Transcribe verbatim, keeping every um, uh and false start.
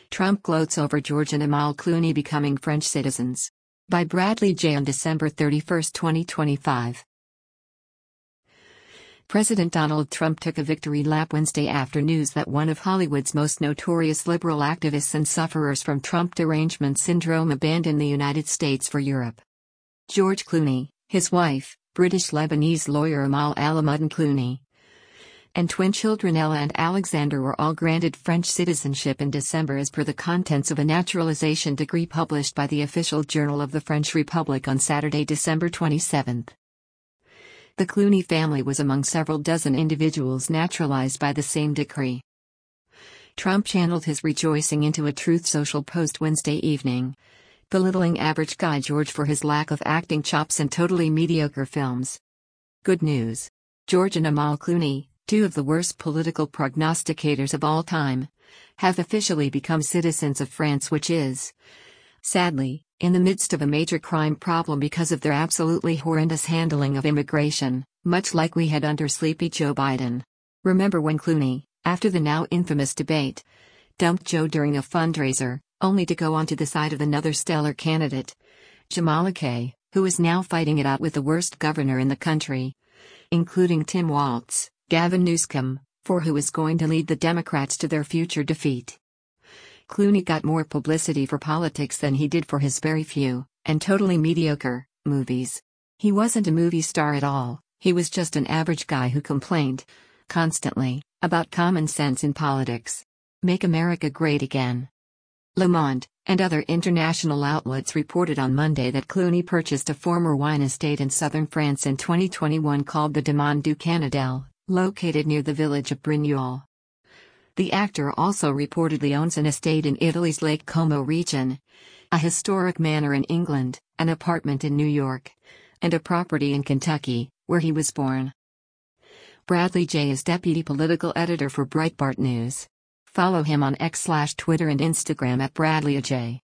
Trump gloats over George and Amal Clooney becoming French citizens. By Bradley J. on December thirty-first, twenty twenty-five. President Donald Trump took a victory lap Wednesday after news that one of Hollywood's most notorious liberal activists and sufferers from Trump derangement syndrome abandoned the United States for Europe. George Clooney, his wife, British-Lebanese lawyer Amal Al-Muddin Clooney, and twin children Ella and Alexander were all granted French citizenship in December as per the contents of a naturalization decree published by the Official Journal of the French Republic on Saturday, December twenty-seventh. The Clooney family was among several dozen individuals naturalized by the same decree. Trump channeled his rejoicing into a Truth Social post Wednesday evening, belittling average guy George for his lack of acting chops and totally mediocre films. Good news. George and Amal Clooney, two of the worst political prognosticators of all time, have officially become citizens of France, which is, sadly, in the midst of a major crime problem because of their absolutely horrendous handling of immigration, much like we had under sleepy Joe Biden. Remember when Clooney, after the now infamous debate, dumped Joe during a fundraiser, only to go onto the side of another stellar candidate, Kamala Kay, who is now fighting it out with the worst governor in the country, including Tim Walz, Gavin Newsom, for who is going to lead the Democrats to their future defeat. Clooney got more publicity for politics than he did for his very few, and totally mediocre, movies. He wasn't a movie star at all, he was just an average guy who complained, constantly, about common sense in politics. Make America Great Again. Le Monde, and other international outlets reported on Monday that Clooney purchased a former wine estate in southern France in twenty twenty-one called the Domaine du Canadel, located near the village of Brignoles. The actor also reportedly owns an estate in Italy's Lake Como region, a historic manor in England, an apartment in New York, and a property in Kentucky, where he was born. Bradley J. is deputy political editor for Breitbart News. Follow him on X slash Twitter and Instagram at Bradley J.